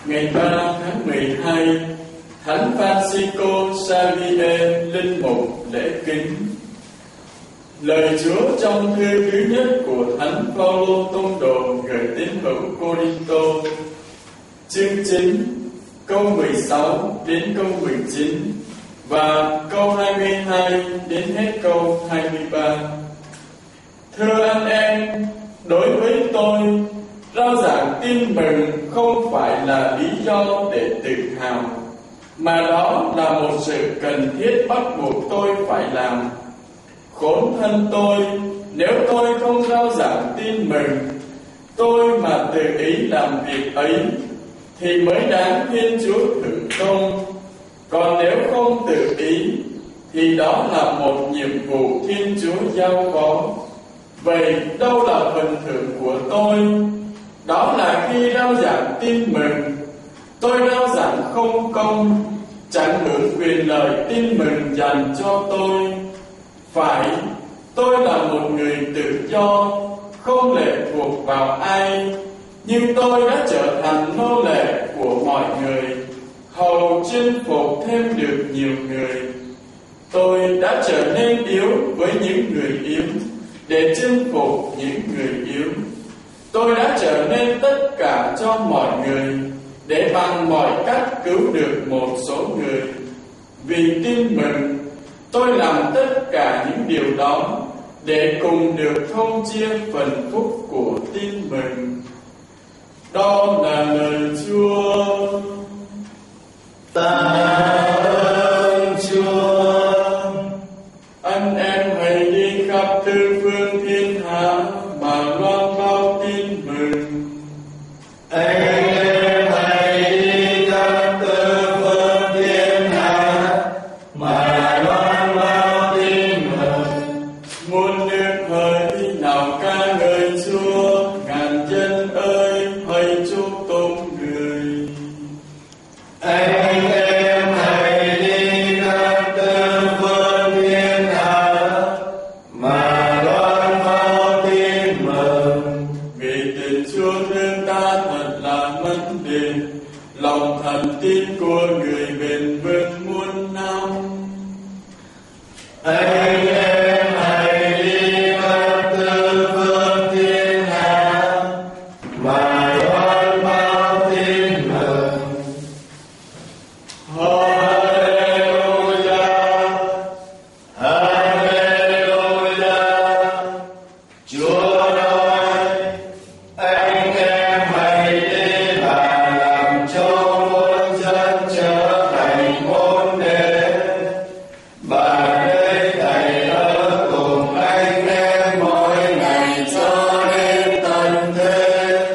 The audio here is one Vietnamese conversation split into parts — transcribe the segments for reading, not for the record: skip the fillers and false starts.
Ngày 3 tháng 12, Thánh Francisco Xavier linh mục lễ kính. Lời Chúa trong thư thứ nhất của Thánh Phaolô tông đồ gửi tín hữu Cô-rinh-tô, chương 9, câu 16 đến câu 19 và câu 22 đến hết câu 23. Thưa anh em, đối với tôi, rao giảng tin mừng không phải là lý do để tự hào, mà đó là một sự cần thiết bắt buộc tôi phải làm. Khốn thân tôi nếu tôi không rao giảng tin mừng, tôi mà tự ý làm việc ấy thì mới đáng Thiên Chúa thưởng công. Còn nếu không tự ý thì đó là một nhiệm vụ Thiên Chúa giao phó. Vậy đâu là phần thưởng của tôi? Đó là khi rao giảng tin mừng, tôi rao giảng không công, chẳng hưởng quyền lợi tin mừng dành cho tôi. Phải, tôi là một người tự do, không lệ thuộc vào ai, nhưng tôi đã trở thành nô lệ của mọi người, hầu chinh phục thêm được nhiều người. Tôi đã trở nên yếu với những người yếu, để chinh phục những người yếu. Tôi đã trở nên tất cả cho mọi người, để bằng mọi cách cứu được một số người. Vì tin mừng, tôi làm tất cả những điều đó để cùng được thông chia phần phúc của tin mừng. Đó là lời Chúa. Ta ơn Chúa. Anh em hãy đi khắp tứ phương thiên hạ mà loan báo tin mừng. Anh em hãy đi khắp tứ phương thiên hạ mà loan báo tin mừng. Muôn nước hỡi nào ca ngợi Chúa, ngàn dân ơi hãy chúc tụng người. Anh em hãy đi khắp tứ phương thiên hạ mà loan báo tin mừng. Vì tình Chúa thương ta thật là mẫn định, lòng thành tín của người bền vững muôn năm. Anh em hãy đi khắp tứ phương thiên hạ mà loan báo tin mừng. Hallelujah, Hallelujah. Chúa nói, anh em hãy đi và làm cho muôn dân trở thành môn đệ. Bà đây thầy ở cùng anh em mỗi ngày cho đến tận thế.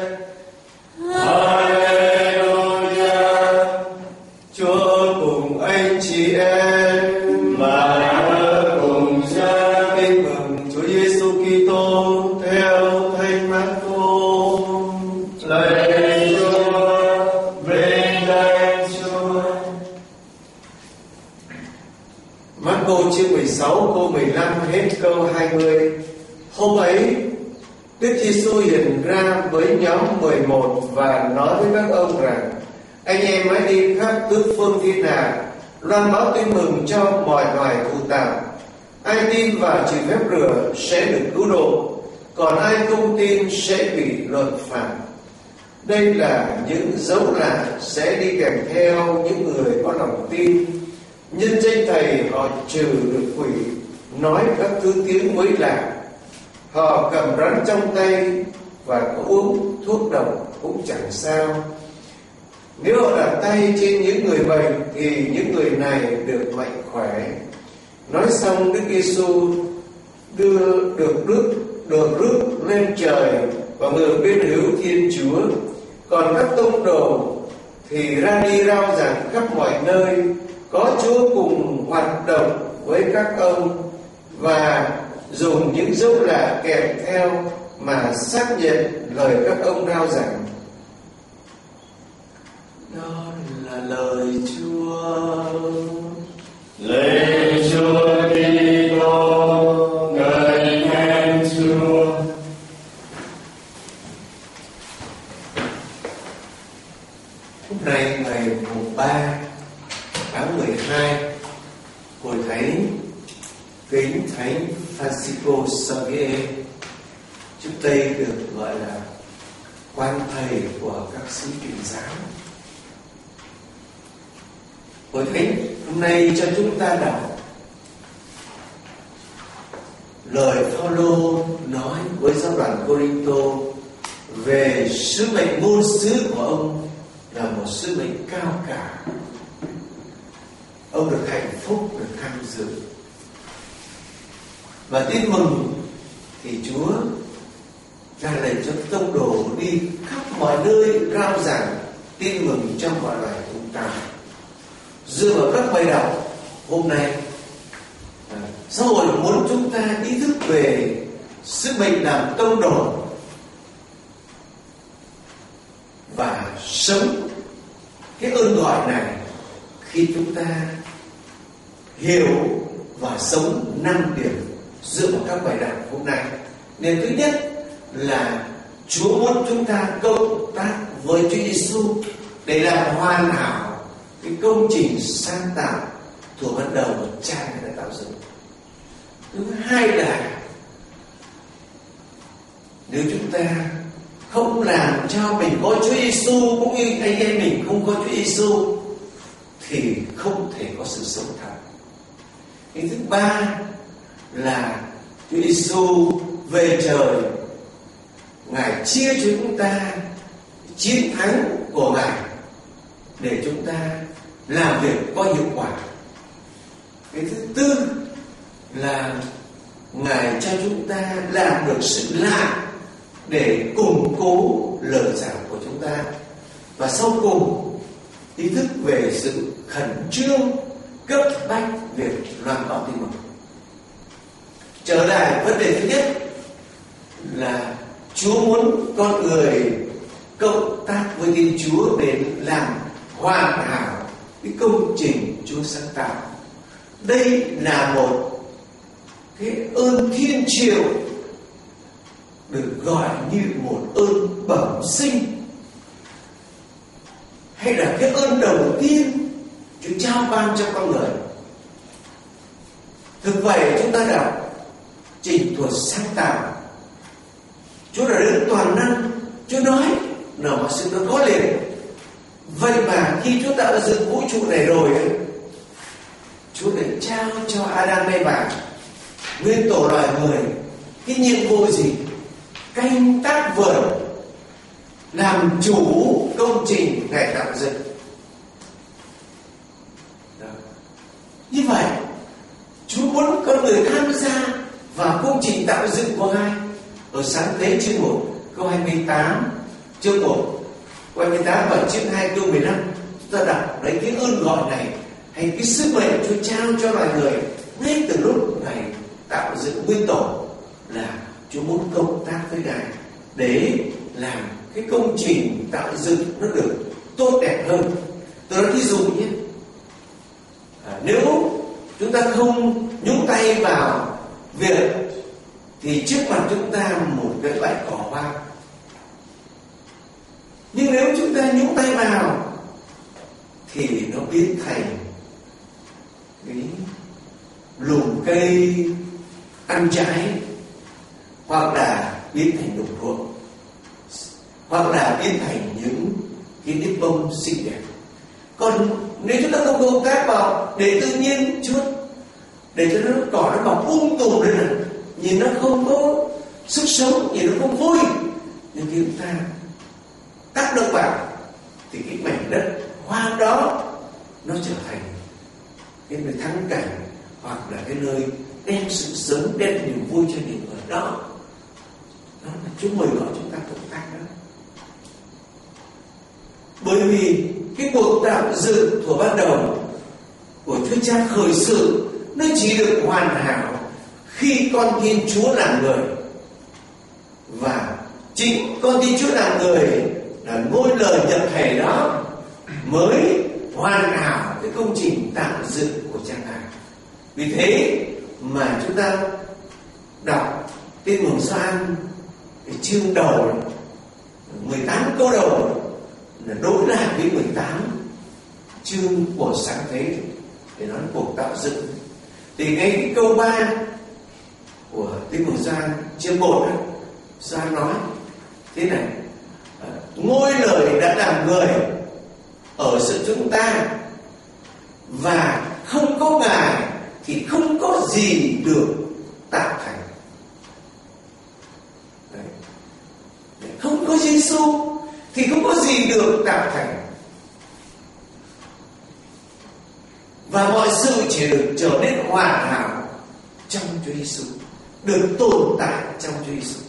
Hallelujah. Chúa cùng anh chị em và ở cùng cha tin mừng Chúa Giêsu Kitô theo Thánh Mác-cô. Lạy Chúa, vinh danh Chúa. Mác-cô chương 16 câu 15 hết câu 20. Hôm ấy, Đức Giêsu hiện ra với nhóm 11 và nói với các ông rằng: anh em hãy đi khắp tứ phương thiên hạ, loan báo tin mừng cho mọi loài thụ tạo. Ai tin và chịu phép rửa sẽ được cứu độ, còn ai không tin sẽ bị luật phạt. Đây là những dấu lạ sẽ đi kèm theo những người có lòng tin. Nhân danh Thầy họ trừ được quỷ, nói các thứ tiếng mới lạ. Họ cầm rắn trong tay và có uống thuốc độc cũng chẳng sao. Nếu họ đặt tay trên những người bệnh thì những người này được mạnh khỏe. Nói xong, Đức Giêsu được rước lên trời và ngự bên hữu Thiên Chúa. Còn các tông đồ thì ra đi rao giảng khắp mọi nơi, có Chúa cùng hoạt động với các ông và dùng những dấu lạ kèm theo mà xác nhận lời các ông rao giảng. Đó là lời Chúa. Lạy Chúa Kitô, ngợi khen Chúa. Hôm nay ngày 3 tháng 12, Hội Thánh kính Thánh Francisco Xavier, trước đây được gọi là quan thầy của các sĩ Truyền giáo. Hội Thánh hôm nay cho chúng ta đọc lời Phaolô nói với giáo đoàn Cô-rinh-tô về sứ mệnh ngôn sứ của ông là một sứ mệnh cao cả. Ông được hạnh phúc được tham dự. Và tin mừng thì Chúa ra lệnh cho tông đồ đi khắp mọi nơi rao giảng tin mừng trong mọi loài chúng ta. Dựa vào các bài đọc hôm nay, xã hội muốn chúng ta ý thức về sứ mệnh làm tông đồ và sống cái ơn gọi này khi chúng ta hiểu và sống 5 điểm dựa vào các bài đọc hôm nay. Nên thứ nhất là Chúa muốn chúng ta cộng tác với Chúa Giêsu để làm hoàn hảo cái công trình sáng tạo thuở ban đầu mà Cha đã tạo dựng. Thứ hai là nếu chúng ta không làm cho mình có Chúa Giêsu cũng như anh em mình không có Chúa Giêsu thì không thể có sự sống thật. Cái thứ ba là Chúa Giêsu về trời, Ngài chia cho chúng ta chiến thắng của Ngài để chúng ta làm việc có hiệu quả. Cái thứ tư là Ngài cho chúng ta làm được sự lạ để củng cố lời giảng của chúng ta. Và sau cùng, ý thức về sự khẩn trương cấp bách việc loan báo tin mừng. Trở lại vấn đề thứ nhất là Chúa muốn con người cộng tác với Thiên Chúa để làm hoàn hảo cái công trình Chúa sáng tạo. Đây là một cái ơn thiên triệu được gọi như một ơn bẩm sinh, hay là cái ơn đầu tiên Chúa trao ban cho con người. Thực vậy chúng ta đọc trình thuật sáng tạo, Chúa là đấng toàn năng. Chúa nói nào mà sự nó có liền. Vậy mà khi Chúa tạo dựng vũ trụ này rồi ấy, Chúa đã trao cho Adam Eva, nguyên tổ loài người, cái nhiệm vụ gì? Canh tác vườn, làm chủ công trình Ngài tạo dựng. Như vậy Chúa muốn con người tham gia vào công trình tạo dựng của Ngài. Ở Sáng Thế chương 1 câu 28, chương 1 câu 28 và chương 2 câu 15, chúng ta đọc đấy cái ơn gọi này hay cái sứ mệnh Chúa trao cho loài người ngay từ lúc Ngài tạo dựng nguyên tổ là Chúa muốn cộng tác với Ngài để làm cái công trình tạo dựng nó được tốt đẹp hơn. Tôi nói ví dụ nhé, nếu chúng ta không nhúng tay vào việc thì trước mặt chúng ta một cái bãi cỏ hoang. Nhưng nếu chúng ta nhúng tay vào thì nó biến thành cái lùm cây ăn trái, hoặc là biến thành đồng ruộng, hoặc là biến thành những cái nếp bông xinh đẹp. Còn nếu chúng ta không cộng tác vào để tự nhiên chút, để cho nó cỏ nó mọc tùm lên này, nhìn nó không có sức sống, nhìn nó không vui, nhưng khi chúng ta tác động vào thì cái mảnh đất hoang đó nó trở thành cái nơi thắng cảnh, hoặc là cái nơi đem sự sống, đem niềm vui cho những người đó. Đó là Chúa mời gọi chúng ta cộng tác đó. Bởi vì cái cuộc tạo dựng của ban đầu của Chúa Cha khởi sự nó chỉ được hoàn hảo khi con Thiên Chúa làm người, và chính con Thiên Chúa làm người là ngôi lời nhập thể đó mới hoàn hảo cái công trình tạo dựng của Cha Ngài. Vì thế mà chúng ta đọc Tin mừng Gioan cái chương đầu 18 câu đầu là đối lại với 18 chương của sáng thế để nói cuộc tạo dựng. Thì cái câu 3 của Tin mừng Gioan chương 1 ấy, Gioan nói thế này: ngôi lời đã làm người ở giữa chúng ta, và không có Ngài thì không có gì được tạo thành. Đấy. Không có Giêsu thì không có gì được tạo thành, và mọi sự chỉ được trở nên hoàn hảo trong Chúa Giêsu, được tồn tại trong Chúa Giêsu.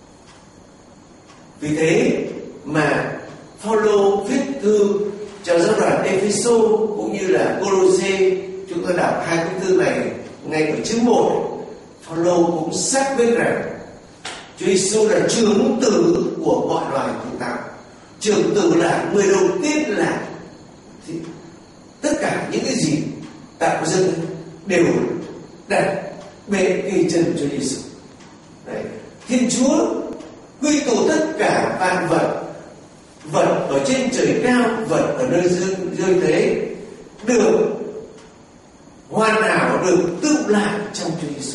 Vì thế mà Phaolô viết thư cho giáo đoàn Epheso cũng như là Cô-lô-sê, chúng tôi đọc hai cái thư này ngay ở chương 1. Phaolô cũng xác quyết rằng Chúa Giêsu là trưởng tử của mọi loài thụ tạo. Trưởng tử là người đầu tiên là thì tất cả những cái gì tạo dựng đều đặt bề cây chân cho Giêsu. Đấy, Thiên Chúa quy tụ tất cả vạn vật, vật ở trên trời cao, vật ở nơi dưới thế, được hoàn hảo, được tụ lại trong Chúa Giêsu.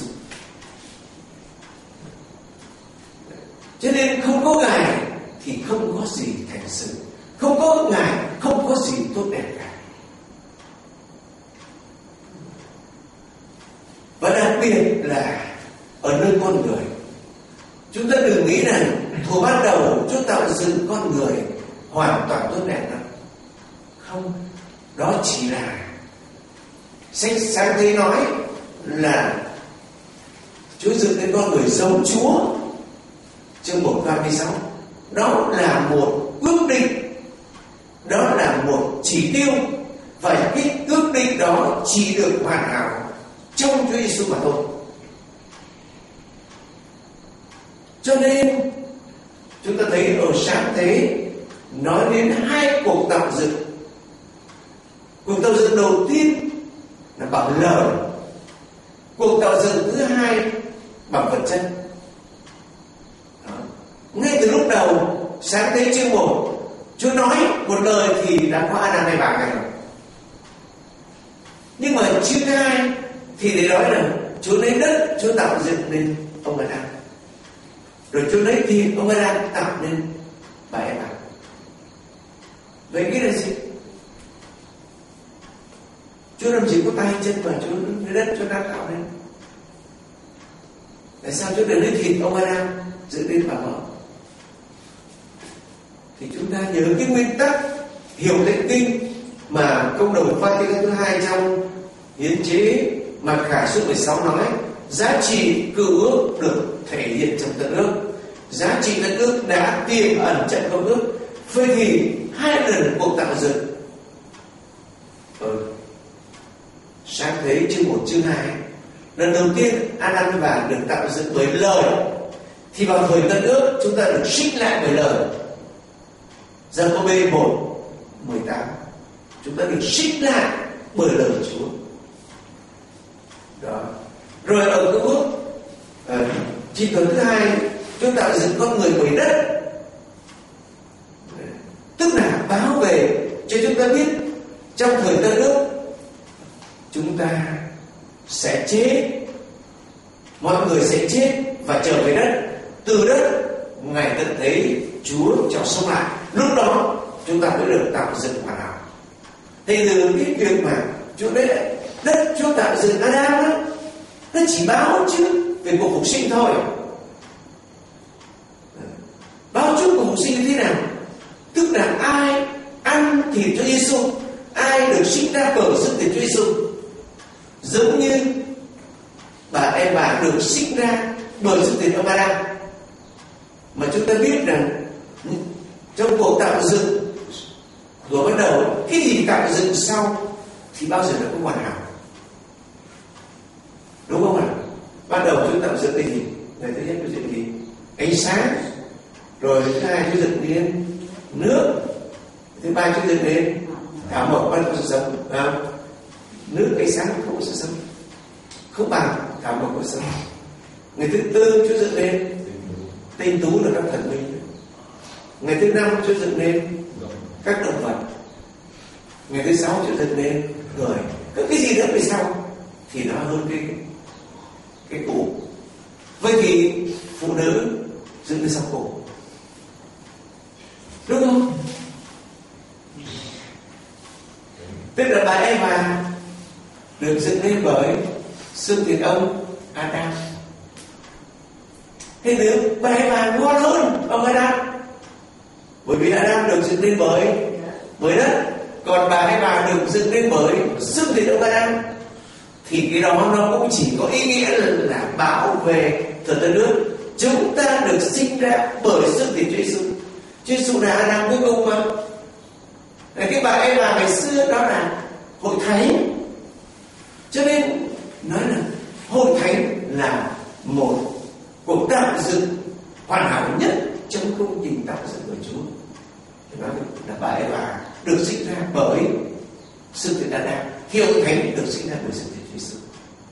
Cho nên không có Ngài thì không có gì thành sự, không có Ngài không có gì tốt đẹp cả. Và đặc biệt là ở nơi con người, chúng ta đừng nghĩ rằng thuở ban đầu Chúa tạo dựng con người hoàn toàn tốt đẹp đâu. Không, đó chỉ là sách sáng thế nói là Chúa dựng nên con người giống Chúa, chương 1:26. Đó là một ước định, đó là một chỉ tiêu, và cái ước định đó chỉ được hoàn hảo trong Chúa Giêsu mà thôi. Cho nên chúng ta thấy ở sáng thế nói đến hai cuộc tạo dựng. Cuộc tạo dựng đầu tiên là bằng lời, cuộc tạo dựng thứ hai bằng vật chất. Ngay từ lúc đầu sáng thế chương 1, Chúa nói một lời thì đã có Adam hay bà này rồi. Nhưng mà chương 2 thì để nói rằng Chúa lấy đất, Chúa tạo dựng nên ông Adam. Rồi Chúa lấy thịt, ông Adam tạo nên bà Eva. Vậy nghĩa là gì? Chúa làm gì có tay chân mà Chúa lấy đất, Chúa đã tạo nên. Tại sao Chúa để lấy thịt ông Adam dựng nên bà vợ? Thì chúng ta nhớ cái nguyên tắc hiểu lệnh kinh mà công đồng Vatican thứ 2 trong hiến chế Mặc Khải số 16 nói: giá trị cựu ước được thể hiện trong tân ước. Giá trị tân ước đã tiềm ẩn trong công ước. Vậy thì hai lần cuộc tạo dựng sáng thế chương 1 chương 2, lần đầu tiên Adam và Eva được tạo dựng bởi lời, thì vào thời tân ước chúng ta được sinh lại bởi lời. Giăng-cô-bê 1:18, chúng ta được sinh lại bởi lời Chúa. Đó. Rồi ở cái bước chi tuần thứ 2, chúng tạo dựng con người bởi đất, tức là báo về cho chúng ta biết trong thời tân ước chúng ta sẽ chết, mọi người sẽ chết và trở về đất. Từ đất ngày tận thế Chúa cho sống lại, lúc đó chúng ta mới được tạo dựng hoàn hảo. Thì từ cái việc mà Chúa lấy lại đất, Chúa tạo dựng Adam đó, nó chỉ báo trước về cuộc phục sinh thôi. Báo trước cuộc phục sinh như thế nào? Tức là ai ăn thịt Chúa Giêsu, ai được sinh ra bởi sức thịt Chúa Giêsu, giống như bà Eva được sinh ra bởi sức thịt ông Adam. Mà chúng ta biết rằng trong cuộc tạo dựng của bắt đầu, cái gì tạo dựng sau thì bao giờ nó cũng hoàn hảo, đúng không ạ? Ban đầu chúng tạo dựng cái gì? Ngày thứ nhất chúng dựng gì? Ánh sáng. Rồi thứ hai chúng dựng đến nước. Thứ ba chúng dựng đến thảo mộc, ban đầu sự sống. Nước, ánh sáng không có sự sống, không bằng thảo mộc có sống. Ngày thứ tư chúng dựng đến tinh tú là các thần minh. Ngày thứ năm Chúa dựng nên các động vật. Ngày thứ 6 Chúa dựng nên người. Có cái gì nữa về sau thì nó hơn cái cụ. Vậy thì phụ nữ dựng nên sau cổ, đúng không? Tức là bà Eva được dựng nên bởi xương thịt ông Adam. Thế thì bà Eva ngon hơn ông Adam, bởi vì Adam được dựng nên bởi đất, còn bà Eva được dựng nên bởi xương thịt ông Adam. Thì cái đó nó cũng chỉ có ý nghĩa là bảo vệ thờ tân ước. Chúng ta được sinh ra bởi xương thịt Chúa Giêsu. Chúa Giêsu là Adam cuối cùng mà. Cái bà Eva ngày xưa đó là hội thánh. Cho nên nói là hội thánh là một cuộc tạo dựng hoàn hảo nhất trong công trình tạo dựng của Chúa. Nói là bà Eva được sinh ra bởi xương thịt Adam, thì hội thánh được sinh ra bởi xương thịt Chúa Giêsu.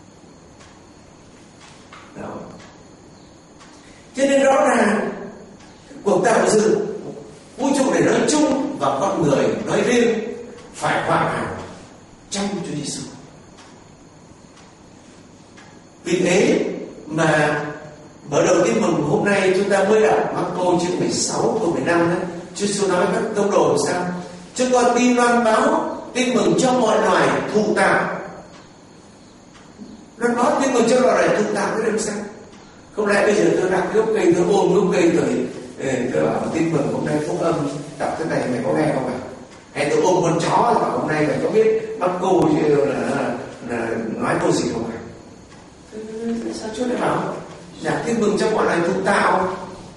Đó. Cho nên rõ ràng cuộc tạo dựng vũ trụ để nói chung và con người nói riêng phải hoàn hảo trong Chúa Giêsu. Vì thế mà mở đầu tin mừng hôm nay chúng ta mới đọc Marco chương 16 câu 15 đấy. Chúa Giêsu nói các tông đồ sao? Chúng con tin loan báo tin mừng cho mọi loài thụ tạo. Loan báo tin mừng cho mọi loài thụ tạo nó làm sao? Không lẽ bây giờ tôi đặt gốc cây, tôi ôm gốc cây rồi tôi bảo tin mừng hôm nay phúc âm đọc thế này mày có nghe không ạ? Hay tôi ôm con chó bảo hôm nay mày có biết Marco là nói câu gì không ạ? Sao Chúa lại bảo giảng tin mừng cho mọi loài thụ tạo?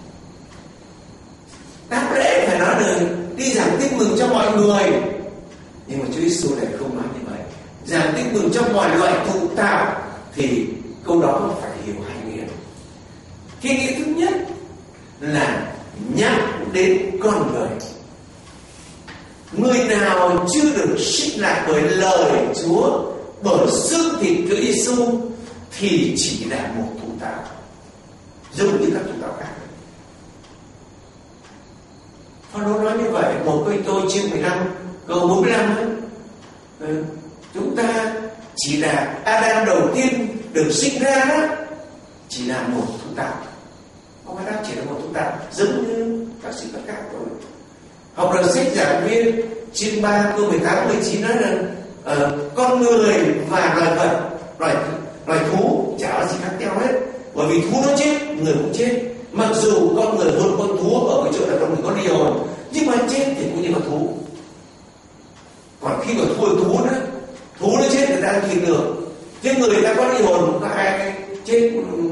Đáng lẽ phải nói là đi giảng tin mừng cho mọi người, nhưng mà Chúa Giêsu lại không nói như vậy. Giảng tin mừng cho mọi loài thụ tạo thì câu đó phải hiểu hai nghĩa. Cái nghĩa thứ nhất là nhắc đến con người. Người nào chưa được sinh lại bởi lời Chúa, bởi xương thịt Chúa Giêsu thì chỉ là một thụ tạo, giống như các thụ tạo khác. Phaolô nói như vậy, một Cô-rinh-tô chương 15 câu 45 chúng ta chỉ là Adam đầu tiên được sinh ra đó, chỉ là một thụ tạo. Ông Adam chỉ là một thụ tạo, giống như các sinh vật khác thôi. Học được sách giảng viên chương 3 câu 18 19 nói là con người và loài vật, loài thú chả có gì khác nhau hết, bởi vì thú nó chết, người cũng chết. Mặc dù con người hơn con thú ở cái chỗ là con người có linh hồn, nhưng mà chết thì cũng như con thú. Còn khi mà thú nó chết người ta ăn thịt được, chứ người ta có linh hồn có ai chết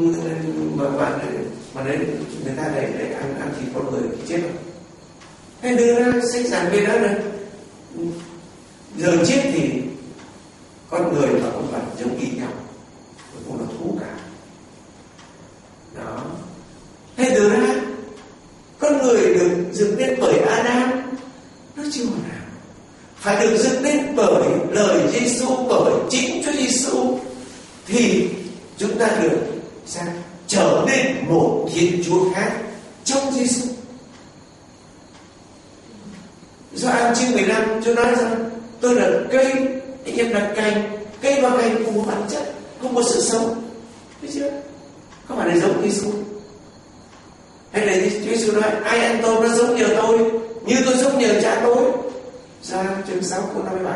mà đấy người ta để ăn thịt con người thì chết không? Hay đưa ra sách giảng viên đó là giờ chết thì con người và con vật giống y nhau, cũng là thú cả. Đó. Hay đưa ra con người được dựng nên bởi Adam, nó chưa hoàn hảo, phải được dựng nên bởi lời Giêsu, bởi chính Chúa Giêsu thì chúng ta được sao trở nên một Thiên Chúa khác trong Giêsu. Gioan chương 15 Chúa nói rằng tôi là cây, anh em là cành. Cây và cành cùng một bản chất, không có sự sống, thấy chưa? Không phải là giống Giêsu. Hay là Chúa Giêsu nói ai ăn tôi nó giống nhờ tôi, như tôi giống nhờ cha tôi. Ra chương 6 câu 57.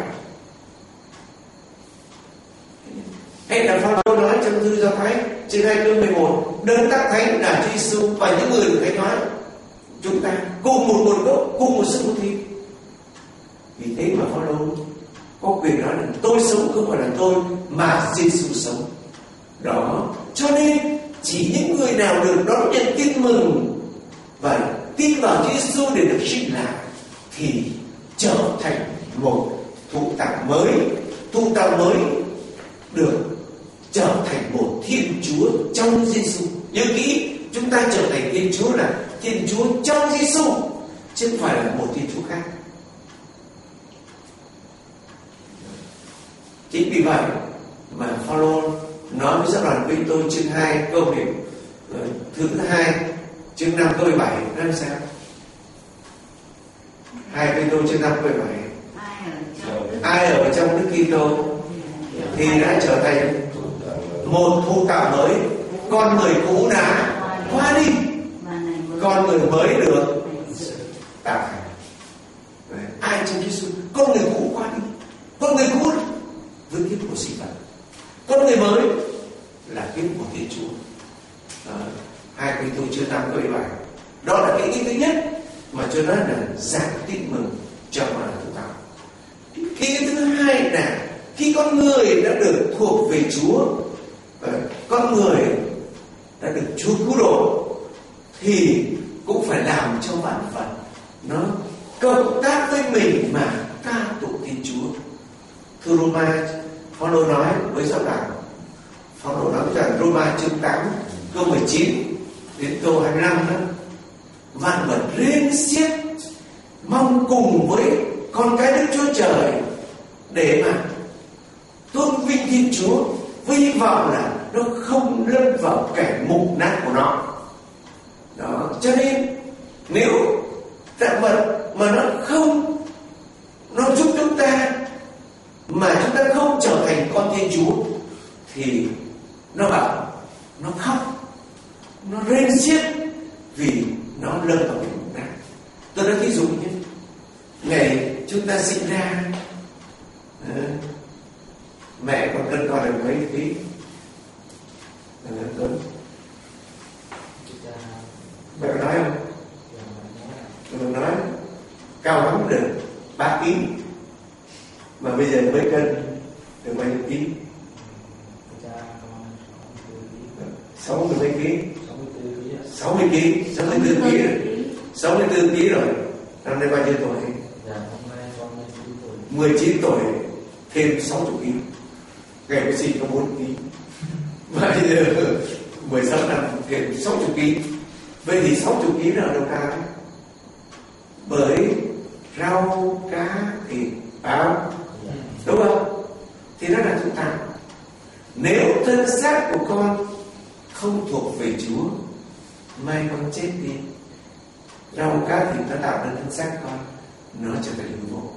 Hay là Phaolô nói trong thư Do Thái chương 2 câu 11, đấng tác thánh là Chúa Giêsu và những người được thánh nói chúng ta cùng một nguồn gốc, cùng một sức một thịt. Vì thế mà Phaolô có quyền nói là tôi sống không phải là tôi mà Giêsu sống. Đó, cho nên chỉ những người nào được đón nhận tin mừng và tin vào Chúa Giêsu để được sinh lại thì trở thành một thụ tạo mới. Thụ tạo mới được trở thành một Thiên Chúa trong Giêsu. Nhớ kỹ, chúng ta trở thành Thiên Chúa là Thiên Chúa trong Giêsu, chứ không phải là một Thiên Chúa khác. Chính vì vậy mà Phaolô nói với giáo đoàn Cô-rinh-tô chương 2 câu thứ 2 chương 5 câu 17 nói sao? 2 Cô-rinh-tô chương 5 câu 7. Ai ở trong Đức Kitô thì đã trở thành một thụ tạo mới, con người cũ đã qua đi, con người mới được tạo thành. Ai trong Giêsu, con người cũ qua đi, con người cũ với kiếp của sinh vật, con người mới là kiếp của Thiên Chúa. 2 Cô-rinh-tô chương 5 câu 7. Đó là cái ý thứ nhất mà cho nó là giảng tin mừng cho mọi người thụ tạo. Cái thứ hai là khi con người đã được thuộc về Chúa, con người đã được Chúa cứu độ, thì cũng phải làm cho vạn vật nó cộng tác với mình mà ca tụng Thiên Chúa. Thưa Roma, Phaolô nói với giáo đoàn, Phaolô nói rằng Roma chương 8 câu 19 đến câu 25 đó, vạn vật rên xiết mong cùng với con cái Đức Chúa Trời để mà tôn vinh Thiên Chúa, với hy vọng là nó không lâm vào cảnh mục nát của nó. Đó, cho nên nếu vạn vật mà nó giúp chúng ta mà chúng ta không trở thành con Thiên Chúa thì nó bảo, nó khóc, nó rên xiết vì nó lâm vào cảnh mục nát. Tôi nói ví dụ như ngày chúng ta sinh ra, mẹ còn cân con được mấy ký? Mẹ có nói không? Mẹ nói cao lắm được 3 ký, mà bây giờ mới cân được bao nhiêu ký? 60 mấy ký? 60 ký, 64 ký rồi. 64 ký rồi. Năm nay bao nhiêu tuổi? 19 tuổi, thêm 60 ký. Ngày mới sinh có 4 ký. Và bây giờ 16 năm thêm 60 ký. Vậy thì 60 ký là đâu ra? Bởi rau, cá, thịt, áo, đúng không? Thì đó là chúng ta. Nếu thân xác của con không thuộc về Chúa, mai con chết đi, rau, cá, thịt nó tạo nên thân xác con, nó trở thành hư vô,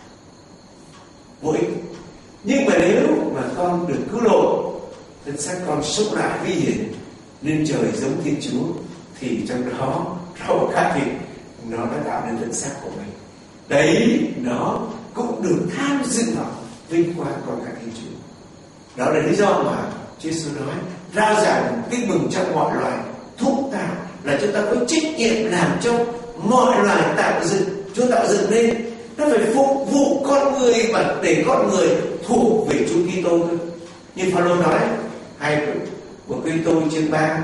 vô ích. Nhưng mà nếu mà con được cứu độ, thân xác con sống lại vi hiển nên trời giống Thiên Chúa, thì trong đó rau, cá, thịt nó đã tạo nên thân xác của mình. Đấy, nó cũng được tham dự vào vinh quang con cái Thiên Chúa. Đó là lý do mà Chúa Giêsu nói rao giảng tin mừng trong mọi loài, thúc tạo là chúng ta có trách nhiệm làm cho mọi loài tạo dựng, Chúa tạo dựng nên nó phải phục vụ con người và để con người thuộc về Chúa Kitô. Như Phaolô nói hay của Kitô chương 3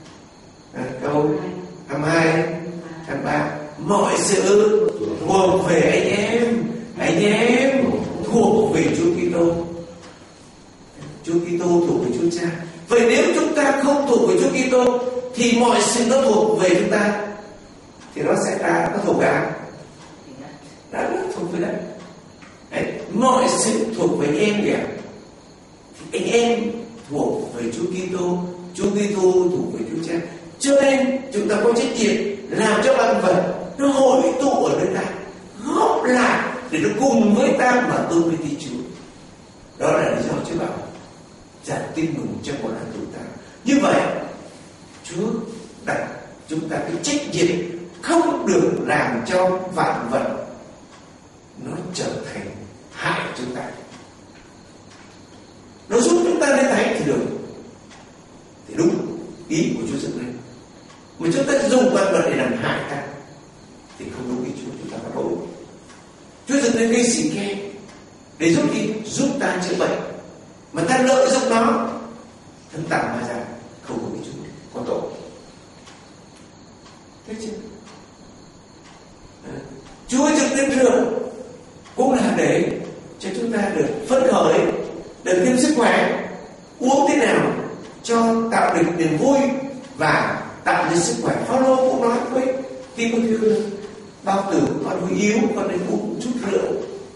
câu 22, 23, mọi sự thuộc về anh em thuộc về Chúa Kitô. Chúa Kitô thuộc về Chúa Cha. Vậy nếu chúng ta không thuộc về Chúa Kitô thì mọi sự nó thuộc về chúng ta, thì nó sẽ ra, nó thuộc về ai? Nó thuộc về đất. Đấy, mọi sự thuộc về anh em kìa. Thì anh em thuộc về Chúa Kitô, Chúa Kitô thuộc về Chúa Cha. Cho nên chúng ta có trách nhiệm làm cho vạn vật nó hội tụ ở nơi ta, góp lại để nó cùng với ta mà tôn vinh Thiên Chúa. Đó là lý do Chúa bảo giảng tin mừng cho mọi loài tụ ta. Như vậy Chúa đặt chúng ta cái trách nhiệm không được làm cho vạn vật nó trở thành hại chúng ta. Nó giúp chúng ta lên thánh thì được, thì đúng ý của Chúa dựng lên. Mà chúng ta dùng vạn vật để làm hại ta thì không đúng ý Chúa, chúng ta có lỗi. Chúa dựng lên cây xì ke để giúp ta chữa bệnh, mà ta lợi dụng nó thân tạo mà ra không có ý Chúa, có tội. Thế chứ Chúa dựng lên rượu cũng là để cho chúng ta được phấn khởi, được thêm sức khỏe. Uống thế nào cho tạo được niềm vui và tạo nên sức khỏe. Phaolô cũng nói với Timôthê, bao tử con hơi yếu, con nên uống chút rượu.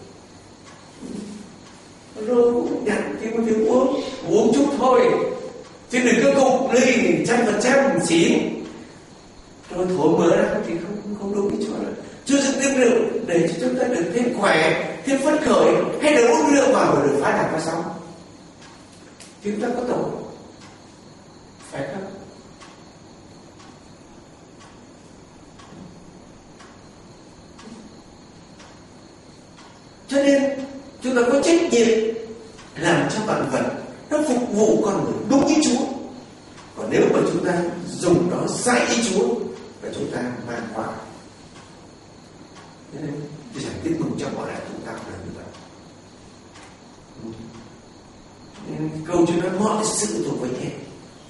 Phaolô cũng dặn Timôthê uống chút thôi, chứ đừng có cục ly 100% xỉn rồi thổi mỡ ra thì không đúng ý Chúa. Chúa dựng lên rượu để cho chúng ta được thêm khỏe, thêm phấn khởi, hay được uống rượu vào và được phá đàn phá sóng? Chúng ta có tội, phải không? Cho nên chúng ta có trách nhiệm làm cho vạn vật nó phục vụ con người đúng ý Chúa. Còn nếu mà chúng ta dùng nó sai ý Chúa và chúng ta mang quả, nên giải tiếp mừng cho mọi đại chúng ta là như vậy. Nên câu cho nó mọi sự thuộc về Ngài,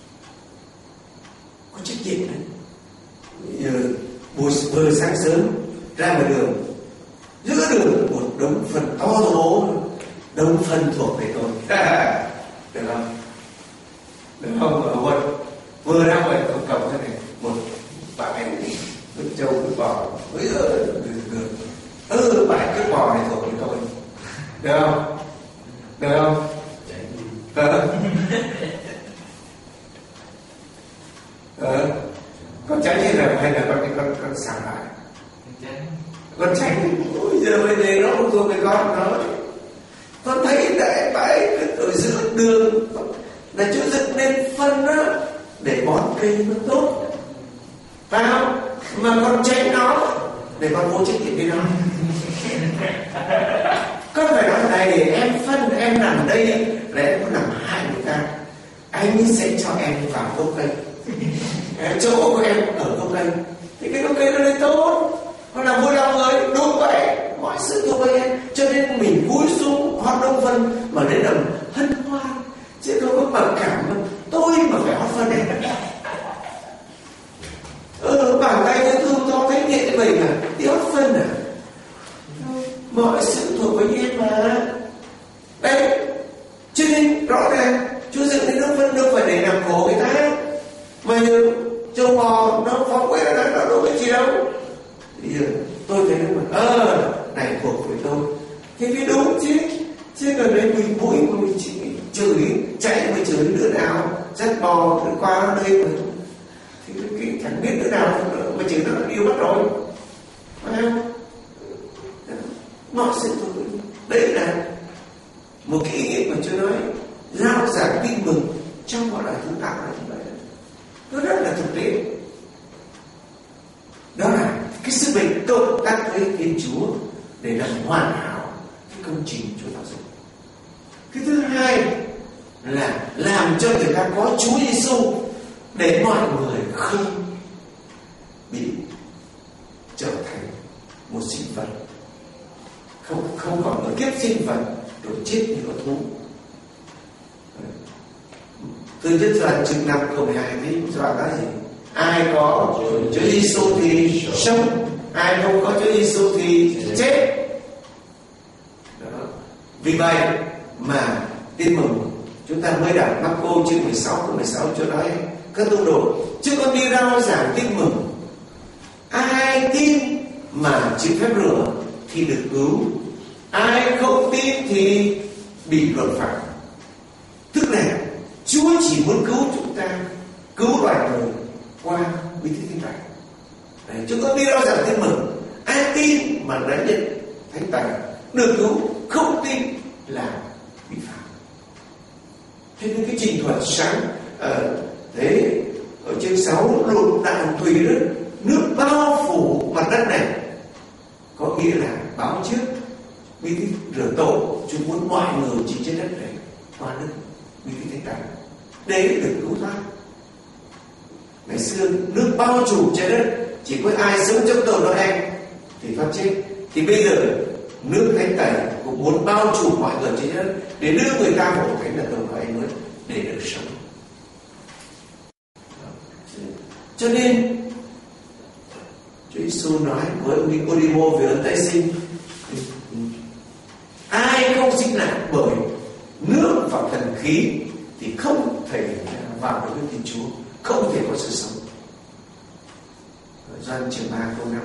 có trách nhiệm đấy. Giờ vừa sáng sớm ra ngoài đường, giữa đường một đống phần to hố, đống phân thuộc về tôi. Được không? Được không? Vừa ra ngoài cổng thế này, một bạn em vứt trâu vứt bò, bạn cái bò này thuộc về tôi. Được không? Được không? Con tránh như là hay là con xả lại? Con tránh. Ôi giờ bây giờ nó không thuộc về con thấy tại bãi ở giữa đường là chỗ dựng nên phân đó để bón cây nó tốt, phải không? Mà con tránh nó để con vô trách nhiệm với nó. Con phải nói này, em phân em nằm đây là em có nằm hại người ta, anh sẽ cho em vào gốc cây. Chỗ của em ở gốc cây thì cái gốc cây nó lên tốt, nó làm vui lòng người. Đúng vậy, mọi sự thuộc về em, cho nên mình vui sướng hót đông phân mà đến làm hân hoan, chứ không có mặc cảm tôi mà phải hót phân này. Bàn tay tôi thương to thấy nhẹ vậy mà đi hót phân à? Mọi sự thuộc về em mà. Đấy, cho nên rõ ràng Chúa dựng nên nước phân đâu phải để làm khổ người ta, mà như châu bò nó phóng quét ra nó đâu có gì đâu. Thì giờ tôi thấy nó này thuộc về tôi thì cái đúng chứ gần đây mình mũi mà mình chỉ chửi chạy mới chửi đứa nào dắt bò đi qua đây mà thì cái chẳng biết đứa nào mà chửi nó yêu mất rồi, phải không? Mọi sự thuộc về đấy là một cái ý nghĩa mà Chúa nói rao giảng tin mừng trong mọi loài chúng ta là như vậy. Nó rất là thực tế. Đó là cái sứ mệnh cộng tác với Thiên Chúa để làm hoàn hảo cái công trình Chúa tạo dựng. Cái thứ hai là làm cho người ta có Chúa Giêsu để mọi người không bị trở thành một sinh vật, không còn ở kiếp sinh vật rồi chết như con thú. Từ nhất Doan chương 5 câu 12 thì Doan nói gì? Ai có Chúa Giêsu thì sống, ai không có Chúa Giêsu thì chết. Đó. Vì vậy mà tin mừng chúng ta mới đọc Mác-cô chương 16 câu 16, Chúa nói các tông đồ chứ con đi rao giảng tin mừng, ai tin mà chịu phép rửa thì được cứu, ai không tin thì bị luật phạt. Tức là Chúa chỉ muốn cứu chúng ta, cứu loài người qua bí tích Thánh Tẩy. Chúng con đi rao giảng tin mừng, ai tin mà đã nhận Thánh Tẩy được cứu, không tin là bị phạt. Thế nên cái trình thuật sáng thế ở chương 6 lụt đạn thủy đó, nước bao phủ mặt đất này, có nghĩa là báo trước bí tích rửa tội. Chúng muốn mọi người chỉ trên đất này qua nước bí tích Thánh Tẩy để được cứu thoát. Ngày xưa nước bao trùm trái đất, chỉ có ai sống trong tội Noe thì thoát chết. Thì bây giờ nước Thánh Tẩy cũng muốn bao trùm mọi người trên đất để đưa người ta vào thánh là tội Noe mới để được sống. Cho nên Chúa Giêsu nói với ông Nicodemo về ơn tái sinh, ai không sinh lại bởi nước và thần khí thì không thể vào được với Thiên Chúa, không thể có sự sống. Gioan chương 3 câu 5.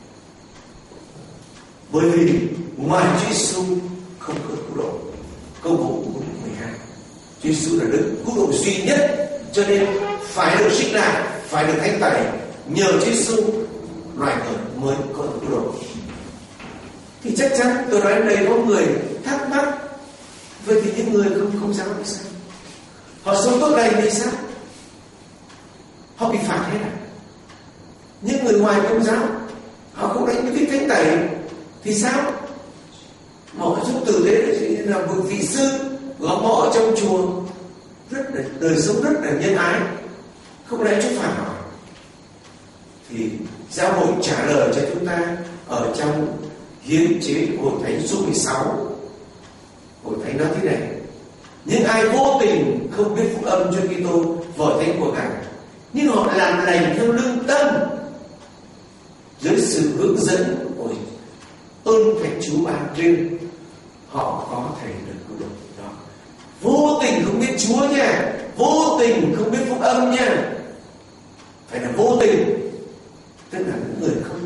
Bởi vì ngoài Chúa Giêsu không có cứu độ. Câu vụ 12. Chúa Giêsu là đấng cứu độ duy nhất, cho nên phải được sinh lại, phải được Thánh Tẩy. Nhờ Chúa Giêsu loài người mới có cứu độ. Thì chắc chắn tôi nói đây có người thắc mắc, vậy thì những người không giáo thì sao? Họ sống tốt lành thì sao? Họ bị phạt hết à? Những người ngoài công giáo họ không đánh cái thánh tẩy thì sao? Họ giúp tử tế là một vị sư gõ mõ trong chùa, rất là đời sống rất là nhân ái, không lẽ Chúa phạt họ? Thì giáo hội trả lời cho chúng ta ở trong hiến chế Hội Thánh số 16. Hội Thánh nói thế này: những ai vô tình không biết phúc âm cho Kitô vở thánh của Ngài, nhưng họ làm lành theo lương tâm dưới sự hướng dẫn của ơn Thánh Chúa ban trên, họ có thể được cứu độ. Đó, vô tình không biết Chúa nha, vô tình không biết phúc âm nha, phải là vô tình, tức là những người không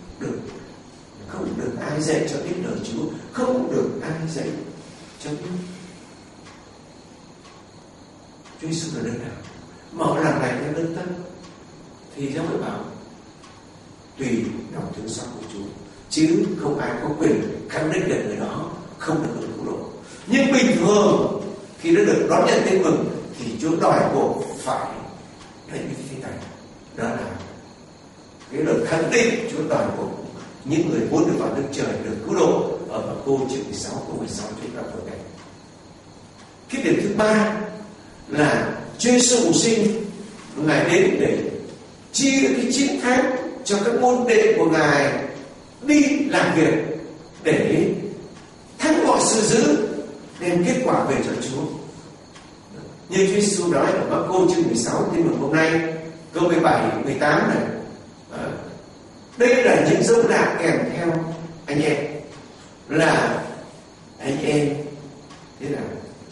được ai dạy cho biết lời Chúa, không được ai dạy cho biết Chúa Giêsu là nơi nào, mà họ làm lành theo lương tâm, thì giáo hội bảo tùy lòng thương xót của Chúa, chứ không ai có quyền khẳng định được người đó không được hưởng cứu độ. Nhưng bình thường khi nó được đón nhận tin mừng thì Chúa đòi buộc phải lấy như thế này. Đó là cái lời khẳng định Chúa đòi buộc những người muốn được vào nước trời được cứu độ ở Mác-cô chương 16 câu 16 chúng ta vừa nghe. Cái điểm thứ ba là Chúa Giêsu sinh, Ngài đến để chia cái chiến thắng cho các môn đệ của Ngài đi làm việc để thắng mọi sự dữ, đem kết quả về cho Chúa. Như Chúa Giêsu nói ở Mác-cô chương 16 tin mừng hôm nay câu 17, 18 này. Đây là những dấu đạc kèm theo anh em, là anh em thế nào?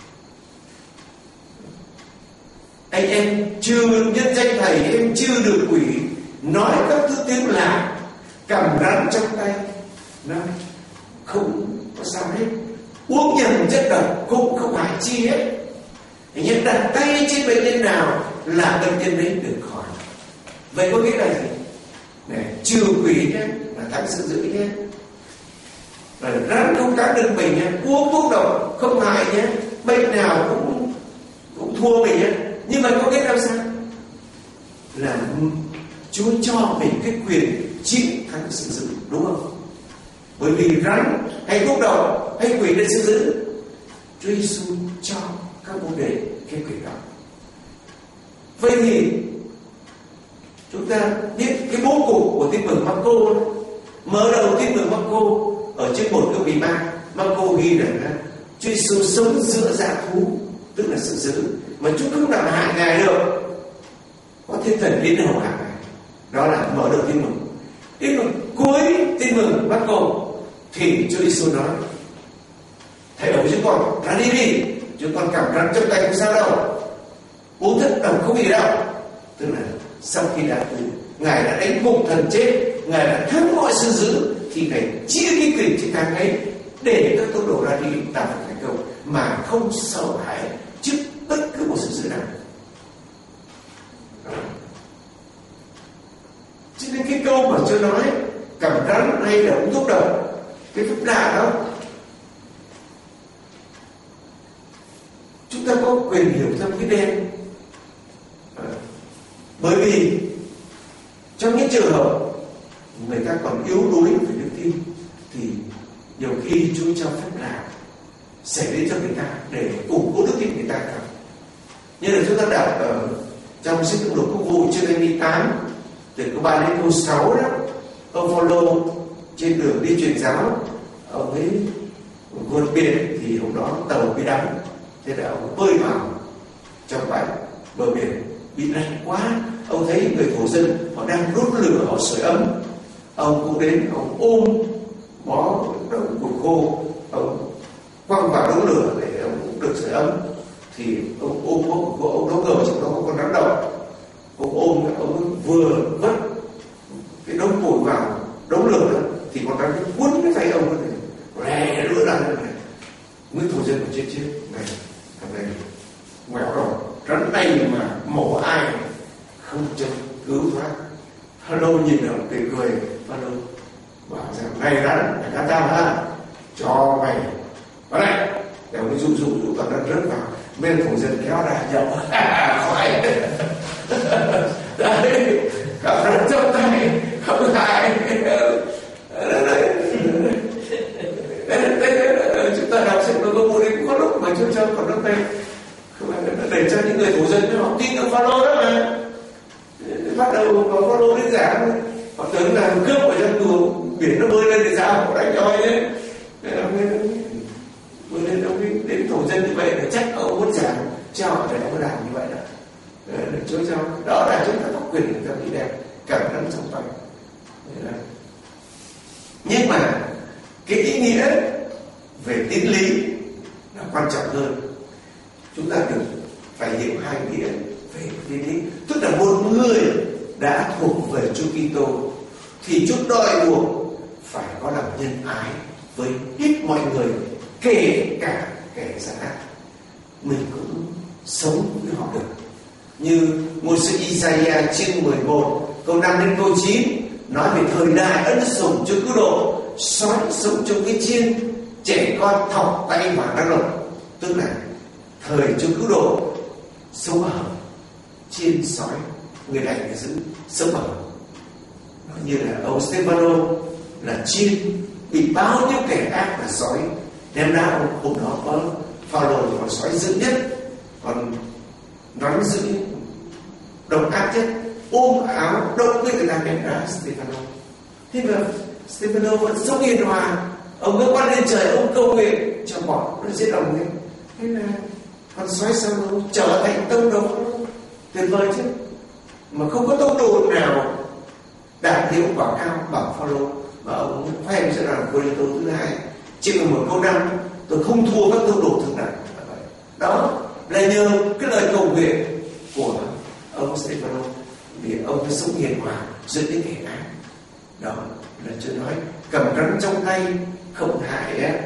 Anh em chưa nhân danh Thầy, em chưa được quỷ, nói các thứ tiếng lạ, cầm rắn trong tay, nói không có sao hết, uống nhầm chất độc cũng không hại chi hết. Anh em đặt tay trên bệnh nhân nào là bệnh nhân đấy được khỏi. Vậy có nghĩa là gì? Này, trừ quỷ nhé, là thắng sự dữ nhé, rắn không cắn được mình nhé, uống thuốc độc không hại nhé, bệnh nào cũng thua mình nhé. Nhưng mà có nghĩa là sao? Là Chúa cho mình cái quyền chiến thắng sự dữ, đúng không? Bởi vì rắn hay thuốc độc hay quỷ đến sự dữ, Chúa Giêsu cho các môn đệ cái quyền đó. Vậy thì chúng ta biết cái bố cục của tin mừng Mác-cô. Mở đầu tin mừng Mác-cô ở chương 1 câu 13, Mác-cô ghi rằng Chúa Giêsu sống giữa dã thú, tức là sự dữ, mà Chúa không làm hại Ngài được, có thiên thần đến hầu hạ Ngài. Đó là mở đầu tin mừng. Tin mừng cuối tin mừng Mác-cô thì Chúa Giêsu nói: thầy bảo chúng con ra đi, chúng con cầm rắn trong tay không sao đâu, uống thức độc không gì đâu. Tức là sau khi đã Ngài đã đánh gục thần chết, Ngài đã thắng mọi sự dữ, thì Ngài chia cái quyền chiến thắng ấy để các tông đồ ra đi đạt được thành công mà không sợ hãi trước tất cả một sự dữ nào. Cho nên cái câu mà Chúa nói cầm rắn hay là uống thuốc độc, cái phép lạ đó, chúng ta có quyền hiểu theo cái đen. Bởi vì trong những trường hợp người ta còn yếu đuối về đức tin thì nhiều khi Chúa cho phép lạ xảy đến cho người ta để củng cố đức tin người ta cả. Như là chúng ta đọc ở trong sách Công vụ Công vụ chương 28 từ câu 3 đến câu 6 đó, ông Phaolô trên đường đi truyền giáo, ông ấy vượt biển thì hôm đó tàu bị đắm, thế là ông bơi vào trong bờ biển, bị lạnh quá. Ông thấy người thổ dân họ đang đốt lửa, họ sưởi ấm, ông cũng đến, ông ôm bó đống củi khô, ông quăng vào đống lửa để ông được sưởi ấm. Thì ông ôm bó củi khô, ông đóng ngờ trong đó có con rắn độc, ông ôm, ông vừa vứt cái đống củi vào đống lửa đó, thì con rắn cuốn cái tay ông rè lửa ra này. Người thổ dân của chết này, thằng này ngoẻo rồi, rắn tay mà mổ ai không cho cứu thoát. Phaolô nhìn ở cười, Phaolô bảo rằng này rắn, cả tao ha, cái dụ toàn nó rớt vào bên thủ dân kéo ra nhậu khỏi đấy, cảm giác trong tay không hại đấy. Chúng ta đọc sách nó có một đến có lúc mà chúng ta còn trong tay để cho những người thủ dân họ tin được Phaolô đó mà bắt đầu có Phaolô đến giảng, họ tưởng là cướp ở trong tù biển nó bơi lên thì sao họ đánh cho đấy, bơi lên đâu đến thủ dân như vậy để trách ông muốn giảng cho họ để ông làm như vậy đó, để cho đó là chúng ta có quyền để tâm ý đẹp cảm ơn trong tay. Nhưng mà cái ý nghĩa về tín lý là quan trọng hơn. Chúng ta được phải hiểu hai nghĩa về tín lý, tức là một người đã thuộc về Chúa Kitô thì Chúa đòi buộc phải có lòng nhân ái với hết mọi người, kể cả kẻ gian ác. Mình cũng sống với họ được. Như ngôi sư Isaiah chương 11 câu 5 đến câu 9 nói về thời đại ân sủng cho cứu độ, sói sống trong cái chiên, trẻ con thọc tay vào đá lồng, tức là thời Chúa cứu độ sống ở chiên sói, người đánh người giữ sống ở. Như là ông Stefano là chiên bị bao nhiêu kẻ ác là sói đem ra, hôm đó có Phaolô thì còn sói dữ nhất, còn rắn dữ độc ác nhất, ôm áo động với người ta đem ra Stefano. Thế mà Stefano vẫn sống hiền hòa, ông cứ quan lên trời, ông cầu nguyện cho bọn nó giết ông ấy. Thế là con sói sao nó trở thành tông đồ tuyệt vời chứ, mà không có tông đồ nào đạt hiệu quả cao bằng Phaolô. Và ông khoe sẽ là Cô-rinh-tô thứ 2 chỉ là một câu 5, tôi không thua các tông đồ thực đẳng. Đó là nhờ cái lời cầu nguyện của ông Stefano, vì ông ấy sống hiền hòa giữa những kẻ ác. Đó là Chúa nói cầm rắn trong tay không hại ấy.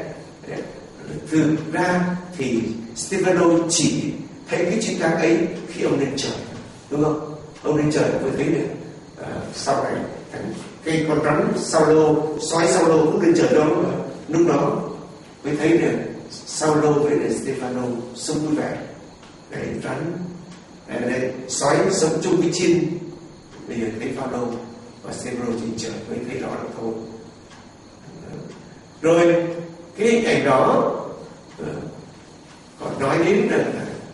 Thực ra thì Stefano chỉ thấy cái chiến thắng ấy khi ông lên trời, đúng không? Ông lên trời mới thấy được sau này cái con rắn Saulo, sói Saulo cũng lên trời đó, lúc đó mới thấy được Saulo với lại Stefano sống vui vẻ. Đấy, rắn đây, sói sống chung với chiên, bây giờ thấy Phaolô và Stefano trên trời mới thấy rõ được thôi. Rồi cái hình ảnh đó còn nói đến là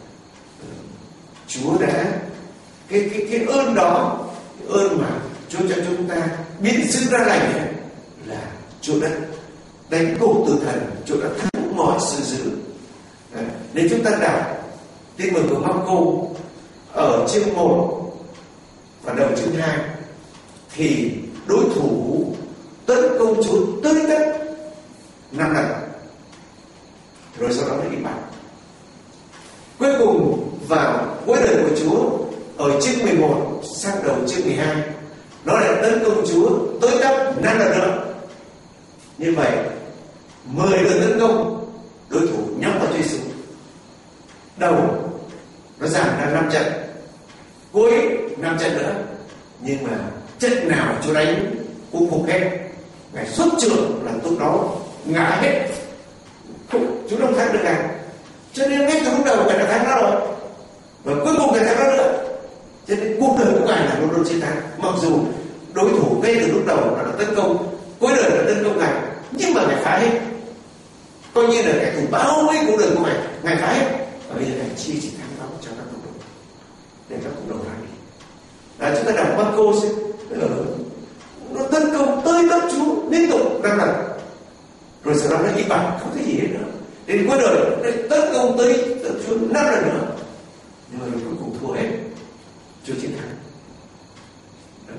Chúa đã cái ơn đó, cái ơn mà Chúa cho chúng ta biến sự ra lành ấy, là Chúa đã đánh cuộc tử thần, Chúa đã thắng mọi sự dữ. Nếu chúng ta đọc Tin mừng của Marco ở chương 1 và đầu chương 2 thì đối thủ tấn công Chúa tới đất 5 lần, rồi sau đó nó bị bắt. Cuối cùng vào cuối đời của Chúa ở chương 11 sang đầu chương 12 nó lại tấn công Chúa tới đất 5 lần nữa. Như vậy 10 lần tấn công đối thủ nhắm vào Chúa Giêsu. Đầu nó giảm ra 5 trận, cuối 5 trận nữa, nhưng mà trận nào Chúa đánh cũng phục hết. Ngài xuất trường là lúc đó ngã hết, Chúa không thắng được Ngài. Cho nên ngay từ lúc đầu Ngài đã thắng nó rồi, và cuối cùng Ngài thắng nó nữa. Cho nên cuộc đời của Ngài là luôn luôn chiến thắng. Mặc dù đối thủ ngay từ lúc đầu nó đã tấn công, cuối đời đã tấn công Ngài, nhưng mà Ngài phá hết. Coi như là kẻ thù bao vây cuộc đời của Ngài phá hết. Và bây giờ Ngài chỉ thắng nó cho các cộng đồng, để các cộng đồng ra đi. Đó, chúng ta đọc Marco xem, nó tấn công tới đất Chúa liên tục 5 lần, rồi sau đó nó im bặt không thấy gì hết nữa. Đến cuối đời nó tấn công tới đất Chúa 5 lần nữa, nhưng mà rồi cuối cùng thua hết, Chúa chiến thắng. Đó.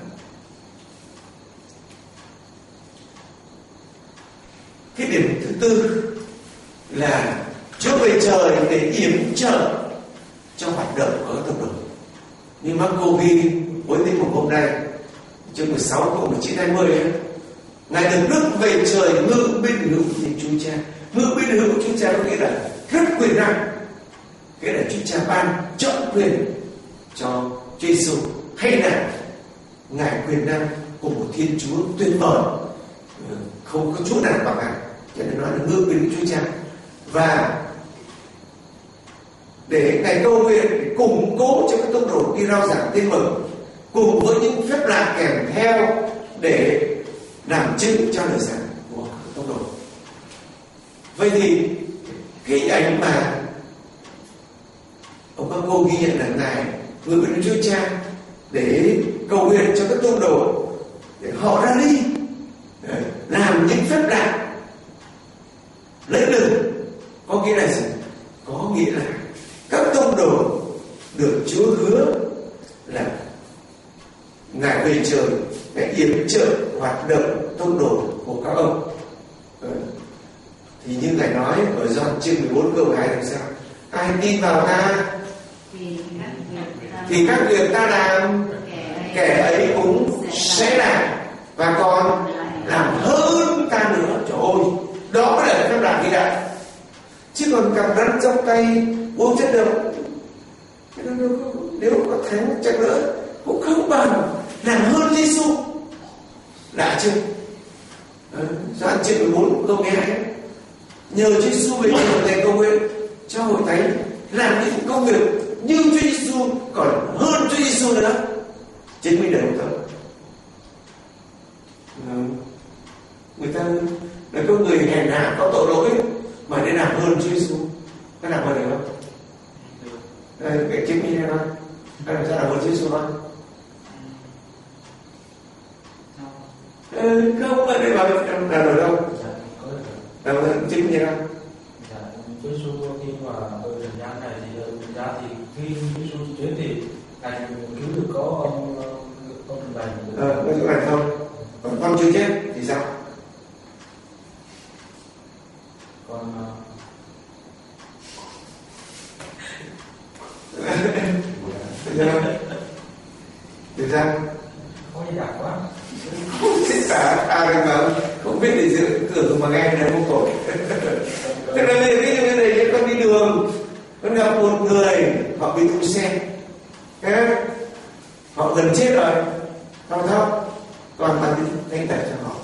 Cái điểm thứ tư là Chúa về trời để yểm trợ cho hoạt động của cộng đồng. Như Marco ghi với tin mừng hôm nay chương 16 câu 19-20 ấy, Ngài được Đức về trời ngự bên hữu của Chúa Cha. Ngự bên hữu của Chúa Cha có nghĩa là rất quyền năng, nghĩa là Chúa Cha ban trọn quyền cho Chúa Giêsu, hay là Ngài quyền năng của một Thiên Chúa tuyệt vời, không có Chúa nào bằng Ngài, cho nên nói là ngự bên Chúa Cha. Và để Ngài cầu nguyện để củng cố cho các tông đồ đi rao giảng tin mừng, cùng với những phép lạ kèm theo để làm chứng cho lời giảng của các tông đồ. Vậy thì cái hình ảnh mà ông Marco ghi nhận là Ngài người với Đức Chúa Cha để cầu nguyện cho các tông đồ để họ ra đi làm những phép lạ lấy lừng, có nghĩa là gì? Có nghĩa là các tông đồ được Chúa hứa là Ngài về trời để yểm trợ hoạt động tông đồ của các ông. Thì như Ngài nói ở Gioan chương 14 câu 2 là sao? Ai tin vào ta thì các việc ta làm kẻ ấy cũng sẽ làm, và còn làm hơn ta nữa. Trời ơi, đó mới là phép lạ vĩ đại. Chứ còn cầm rắn trong tay uống chất độc, nếu có thắng chắc nữa cũng không bằng làm hơn Giêsu. Lạ chưa? Gioan chương 14 câu 12, nhờ Giêsu về trời thầy cầu nguyện cho hội thánh làm những công việc như Chúa Giêsu, còn hơn Chúa Giêsu nữa. Chứng minh được không? Người ta là có người hèn hạ có tội lỗi mà để làm hơn Chúa Giêsu, có làm hơn được không? Đây, cái chứng minh này thôi. Có làm sao làm hơn Chúa Giêsu không? Không, mà để bảo làm được đâu. Làm hơn chứng minh không? Chúa Giêsu khi mà ở trần gian này thì thực ra thì khi Chúa Giêsu chết thì Ngài cứu được có ông Trình Bày. Có chỗ này không? Còn con chưa chết thì sao? Còn thì sao? có gì đặc quá. Xích xả mà không biết thì dự tưởng mà nghe này không tội. Thế nên ví dụ như này, con đi đường, con gặp một người họ bị đụng xe, họ gần chết rồi, không thao, còn ta đi thanh tẩy cho họ.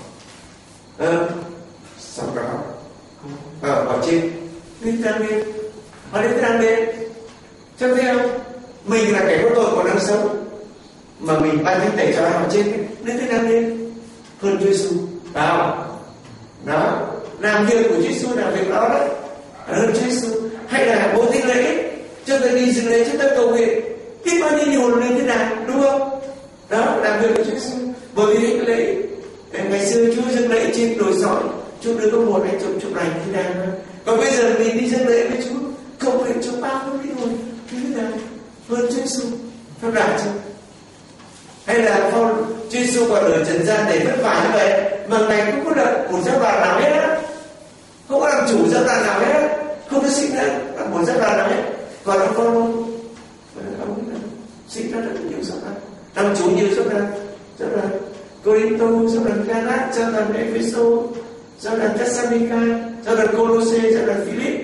Sau đó họ chết, đi đang đi, họ đi đang đi, cho thấy không? Mình là kẻ có tội còn đang sống, mà mình ban thanh tẩy cho họ chết, nên thế đang đi hơn Chúa Giêsu, đó, làm việc của Chúa Giêsu là việc đó đấy, hơn Chúa Giêsu. Hay là bố thí lễ, cho ta đi dự lễ, cho ta cầu nguyện, biết bao nhiêu nhiều lên thế nào, đúng không? Đó, làm việc của Chúa Giêsu. Bởi vì lễ ngày xưa Chúa dâng lễ trên đồi sỏi, Chúa đưa có một hay chục lành thế nào đó. Còn bây giờ mình đi dâng lễ với Chúa, cầu nguyện cho bao nhiêu rồi, thế nào hơn Chúa Giêsu, phép lạ chưa? Hay là Chúa Giêsu còn ở trần gian để vất vả như vậy mà Ngài cũng có làm một giai đoạn nào hết á, không có làm chủ giai đoạn nào hết á, không có sinh ra làm một giai đoạn nào hết. Còn ông ông sinh ra rất nhiều giai đoạn, làm chủ nhiều giai đoạn Corinto, giai đoạn Galat, giai đoạn Epheso, giai đoạn Thessalonica, giai đoạn Colosse, giai đoạn Philip,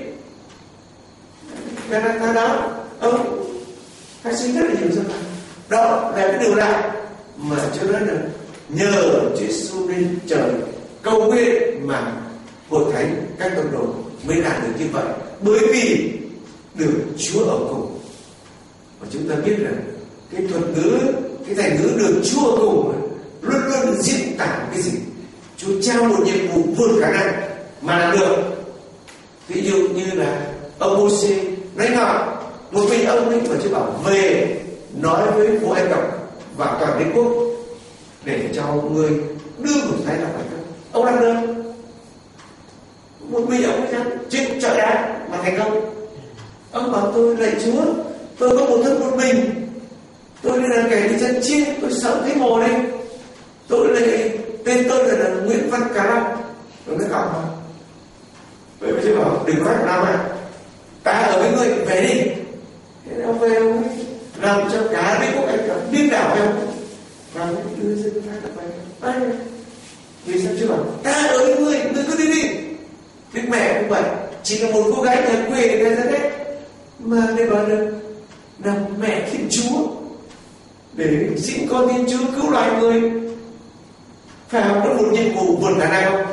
Galata đó, ông phát sinh rất là nhiều giai đoạn. Đó là cái điều lạ mà Chúa nói là nhờ Chúa Giêsu lên trời cầu nguyện mà hội thánh các tông đồ mới làm được như vậy, bởi vì được Chúa ở cùng. Và chúng ta biết là cái thuật ngữ, cái thành ngữ được Chúa ở cùng luôn luôn diễn tả cái gì? Chúa trao một nhiệm vụ vượt khả năng mà làm được. Ví dụ như là ông Mô-xê nói ngọ một mình ông ấy mà Chúa bảo về nói với vua Ai Cập và toàn đế quốc để cho người đưa một thái là phải không? Ông làm được. Một mình ông ấy dám chuyện trợ đá mà thành công. Ông bảo tôi lạy Chúa, tôi có một thân một mình, tôi là kẻ đi chân chiên, tôi sợ thấy mồ đây, tôi lại tên tôi là Nguyễn Văn Cá Long, tôi nói không mà. Vậy mà Chúa bảo đừng có làm à, ta ở với người về đi. Thế ông về ông ấy làm cho cả đế quốc Ai Cập điên đảo với ông, và đưa dân ra về. Vì sao Chúa bảo ta ở với người cứ đi đi. Đức mẹ cũng vậy, chỉ là một cô gái nhà quê người ta đấy mà để bảo là mẹ Thiên Chúa để xin con Thiên Chúa cứu loài người, phải học nó một nhiệm vụ vượt khả năng không?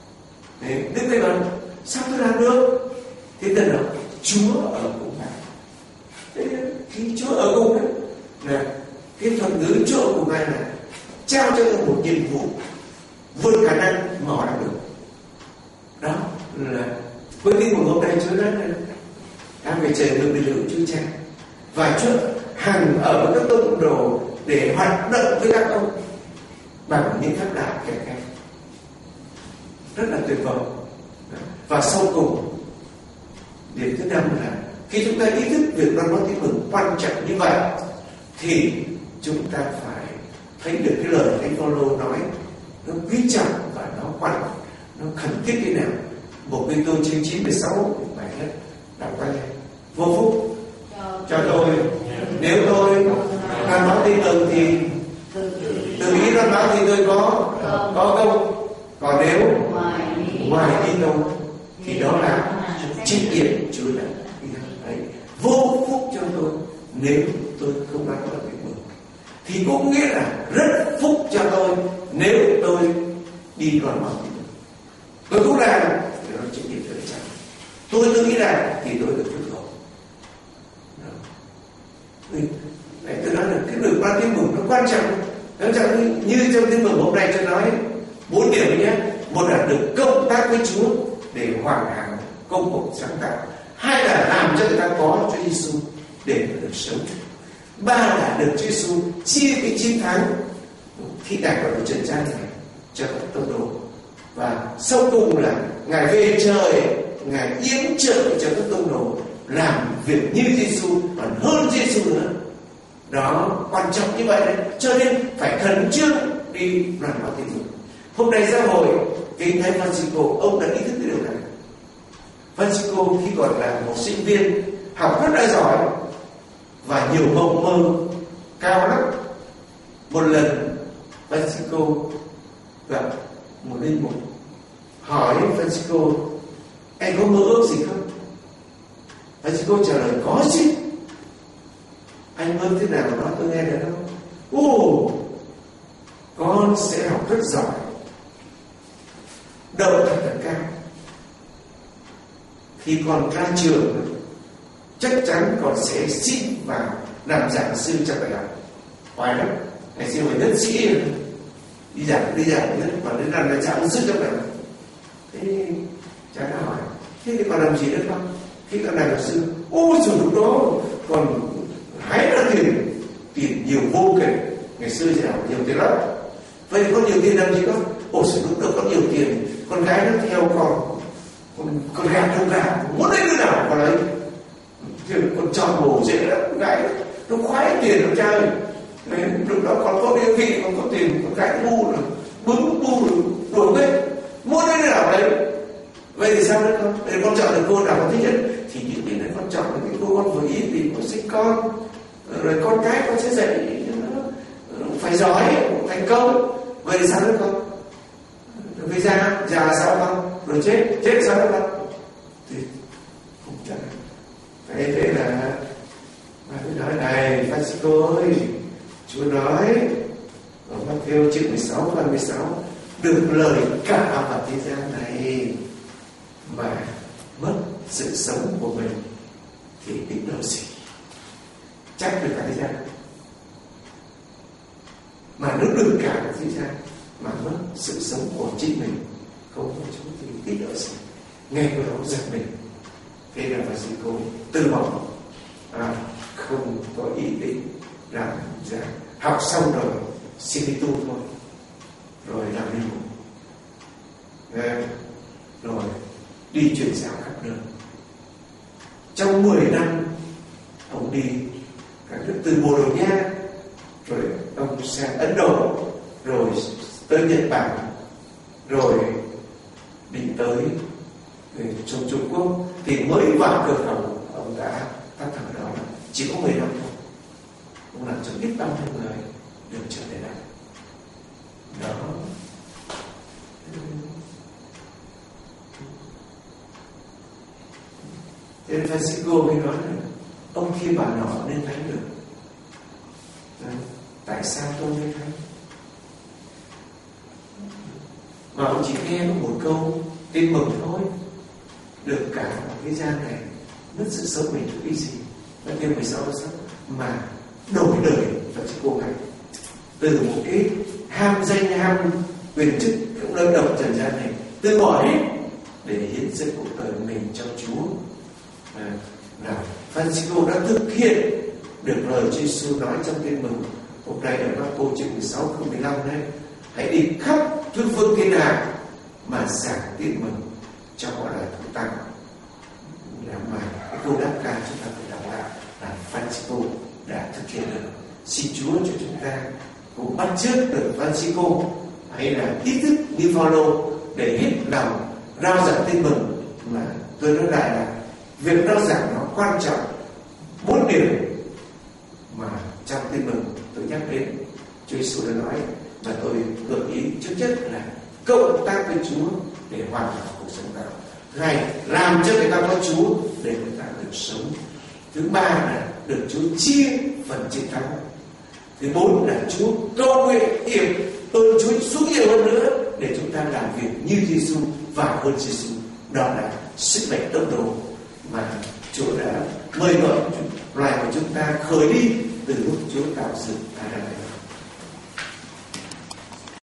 Đức mẹ bảo sao tôi làm được? Thế nên là Chúa ở cùng bạn, ở cùng đấy là cái thuật ngữ chỗ của Ngài là trao cho tôi một nhiệm vụ vượt khả năng mà họ làm được. Đó là với tin mừng hôm nay Chúa nói là ta phải chờ được lực lượng Chúa Cha và Chúa hằng ở với các tông đồ để hoạt động với các ông bằng những phép lạ kẻ khác rất là tuyệt vời. Và sau cùng điểm thứ 5 là khi chúng ta ý thức việc loan báo tin mừng quan trọng như vậy thì chúng ta phải thấy được cái lời Thánh Phaolô nói nó quý trọng và nó khẩn thiết thế nào. Một Cô-rinh-tô chương 9:16 bài hát đọc qua đây: vô phúc cho tôi nếu tôi loan báo tin mừng thì tự ý loan báo thì tôi có công, còn nếu ngoài tin đâu thì đó là trách nhiệm Chúa đã đấy. Vô phúc cho tôi nếu tôi không loan báo tin mừng, thì cũng nghĩa là rất phúc cho tôi nếu tôi đi loan báo tin mừng. Tôi cũng làm thì nó trách nhiệm rất chắc. Tôi tự nghĩ làm thì tôi được phước hậu. Đấy, tôi nói là cái việc loan tin mừng nó quan trọng như trong tin mừng hôm nay tôi nói 4 điểm nhé. Một là được cộng tác với Chúa để hoàn thành công cuộc sáng tạo. 2 là làm cho người ta có Chúa Giêsu để được sống. 3 là được Chúa Giêsu chia cái chiến thắng khi Ngài còn ở trần gian này cho các tông đồ. Và sau cùng là Ngài về trời, Ngài yếm trợ cho các tông đồ làm việc như Giêsu, còn hơn Giêsu nữa. Đó, quan trọng như vậy đấy. Cho nên phải khẩn trương đi loan báo tin mừng. Hôm nay giáo hội kính thánh Francisco, ông đã ý thức cái điều này. Francisco khi còn là một sinh viên học rất là giỏi và nhiều mộng mơ cao lắm. Một lần Francisco gặp một linh mục hỏi Francisco: anh có mơ ước gì không? Francisco trả lời: có chứ. Anh mơ thế nào đó tôi nghe được không? Con sẽ học rất giỏi, đậu thật là cao. Khi con ra trường chắc chắn con sẽ xin vào làm giảng sư cho đại học. Hoài lắm, ngày xưa phải nhất sĩ đi giảng nhất, còn đến làm giảng sư cho đại học. Thế cha đã hỏi: thế thì còn làm gì nữa không? Khi con làm giảng sư, ôi trời, lúc đó còn hái ra tiền nhiều vô kể. Ngày xưa thì học nhiều tiền lắm. Vậy có nhiều tiền làm gì không? Ôi trời, lúc đó có nhiều tiền, con gái nó theo con gạt không gạt, muốn lấy đứa nào con lấy. Con tròn bổ dễ lắm, con gái nó khoái tiền lắm cha ơi. Lúc đó còn có địa vị, còn có tiền, con gái bu rồi bứng bu rồi đuổi hết, muốn lấy đứa nào lấy. Vậy thì sao nữa con? Để con chọn được cô nào con thích nhất thì những cái này con chọn được cái cô con vừa ý thì con sinh con, rồi con cái con sẽ dạy nó phải giỏi, thành công. Vậy thì sao nữa con? Vì già sao con? Rồi chết sao nữa con? Thì không chắc. Thế là bà mới nói này: Francisco ơi, Chúa nói ở Matthew chương 16 phần 16: được lời cả vào thế gian này mà mất sự sống của mình thì biết đâu gì. Chắc được cả thế gian, mà nếu được cả thế gian mà mất sự sống của chính mình, không có Chúa thì biết đâu gì. Nghe câu đó giật mình. Thế là Francisco từ bỏ, không có ý định làm ra. Học xong rồi xin đi tu thôi, rồi làm linh mục, rồi đi truyền giáo khắp nơi. Trong 10 năm ông đi các nước từ Bồ Đào Nha, rồi ông sang Ấn Độ, rồi tới Nhật Bản, rồi định tới trong Trung Quốc. Thì mới vào cửa khẩu ông đã phát thảo đó là chỉ có 10 năm thôi. Ông làm cho biết bao nhiêu người được trở về đây. Đó. Thế nên Francisco mới nói là ông kia bà nọ nên thánh được. Tại sao tôi nên thánh? Mà ông chỉ nghe một câu tin mừng thôi, được cả thế gian này mất sự sống mình cái gì? Matthew 16 mà đổi đời Francisco này từ một cái ham danh ham quyền chức cũng đơn độc trần gian này, từ bỏ hết để hiến dâng cuộc đời mình cho Chúa. Là Francisco đã thực hiện được lời Chúa Giêsu nói trong Tin Mừng hôm nay ở Marco chương 16 câu 15 đấy: hãy đi khắp tứ phương thiên hạ mà giảng Tin Mừng cho mọi loài thụ tăng. Là mà cái câu đáp ca chúng ta phải đọc lại là Francisco đã thực hiện được. Xin Chúa cho chúng ta cũng bắt chước được Francisco, hay là ý thức như Phaolô để hết lòng rao giảng Tin Mừng. Mà tôi nói lại là việc rao giảng nó quan trọng 4 điều mà trong Tin Mừng tôi nhắc đến Chúa Giêsu đã nói, và tôi gợi ý trước nhất là cộng tác với Chúa để hoàn thành cuộc sống đạo. Thứ hai, làm cho người ta có Chúa để người ta được sống. Thứ ba là được Chúa chia phần chiến thắng. Thứ bốn là Chúa cầu nguyện hiệp ơn Chúa xuống nhiều hơn nữa để chúng ta làm việc như Giêsu và hơn Giêsu. Đó là sức mạnh tốc độ mà Chúa đã mời gọi loài của chúng ta khởi đi từ lúc Chúa tạo dựng Adam.